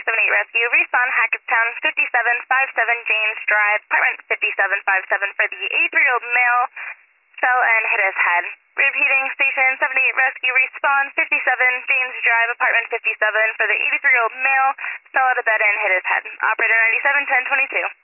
78 Rescue, respawn Hackettstown, 5757 James Drive, apartment 5757 for the 83-year-old male, fell and hit his head. Repeating, station 78 Rescue, respawn 57 James Drive, apartment 57 for the 83-year-old male, fell out of bed and hit his head. Operator 971022.